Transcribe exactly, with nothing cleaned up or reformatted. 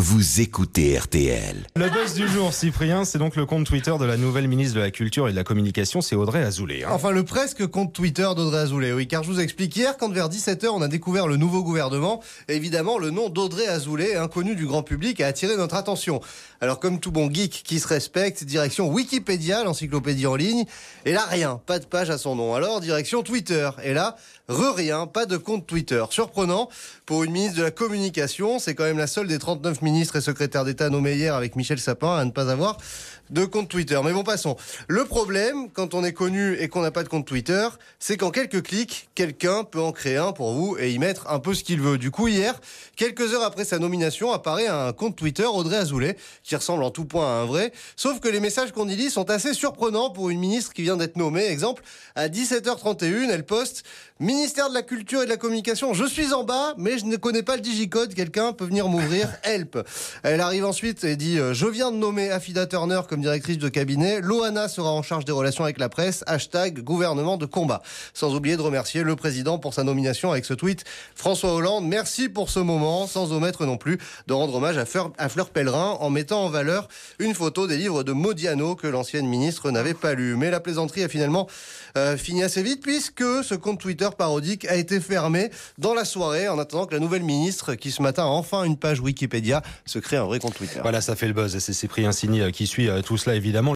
vous écoutez R T L. Le buzz du jour, Cyprien, c'est donc le compte Twitter de la nouvelle ministre de la Culture et de la Communication, c'est Audrey Azoulay. Hein. Enfin, le presque compte Twitter d'Audrey Azoulay, oui, car je vous explique hier, quand vers dix-sept heures, on a découvert le nouveau gouvernement, évidemment, le nom d'Audrey Azoulay, inconnu du grand public, a attiré notre attention. Alors, comme tout bon geek qui se respecte, direction Wikipédia, l'encyclopédie en ligne, et là, rien, pas de page à son nom. Alors, direction Twitter, et là, re-rien, pas de compte Twitter. Surprenant, pour une ministre de la Communication, c'est quand même la seule des trente-neuf ministres et secrétaires d'État nommés hier avec Michel Sapin à ne pas avoir de compte Twitter. Mais bon, passons. Le problème, quand on est connu et qu'on n'a pas de compte Twitter, c'est qu'en quelques clics, quelqu'un peut en créer un pour vous et y mettre un peu ce qu'il veut. Du coup, hier, quelques heures après sa nomination, apparaît un compte Twitter, Audrey Azoulay, qui ressemble en tout point à un vrai. Sauf que les messages qu'on y lit sont assez surprenants pour une ministre qui vient d'être nommée. Exemple, à dix-sept heures trente et une, elle poste « Ministère de la Culture et de la Communication, je suis en bas, mais je ne connais pas le digicode, quelqu'un peut venir m'ouvrir, help ». Elle arrive ensuite et dit « Je viens de nommer Afida Turner comme directrice de cabinet, Loana sera en charge des relations avec la presse, hashtag gouvernement de combat ». Sans oublier de remercier le président pour sa nomination avec ce tweet « François Hollande, merci pour ce moment », sans omettre non plus de rendre hommage à Fleur, à Fleur Pellerin en mettant en valeur une photo des livres de Modiano que l'ancienne ministre n'avait pas lu. Mais la plaisanterie a finalement euh, fini assez vite puisque ce compte Twitter parodique a été fermé dans la soirée en attendant que la nouvelle ministre, qui ce matin a enfin une page Wikipédia, se crée un vrai compte Twitter. Voilà, ça fait le buzz. C'est Cyprien Signy qui suit tout cela évidemment.